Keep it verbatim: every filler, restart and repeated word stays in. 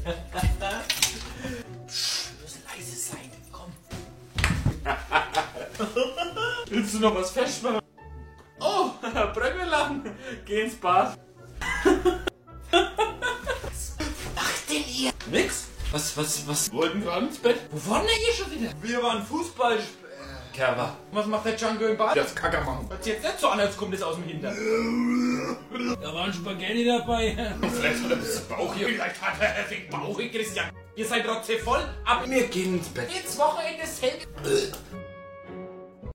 Psst, du musst leise sein. Komm. Willst du noch was festmachen? Oh, Bröckelang. Geh ins Bad. Was macht denn ihr? Nix. Was, was, was? Wollten gerade ins Bett? Wo waren denn ihr schon wieder? Wir waren Fußball. Kerber. Was macht der Django im Bad? Das Kacker machen. Hört sich jetzt nicht so an, als kommt das aus dem Hintern. Da waren Spaghetti dabei. Vielleicht hat er ein bisschen Bauch hier. Vielleicht hat er den Bauch, Christian. Ihr seid trotzdem voll, aber Wir gehen ins Bett. ins Wochenende selten.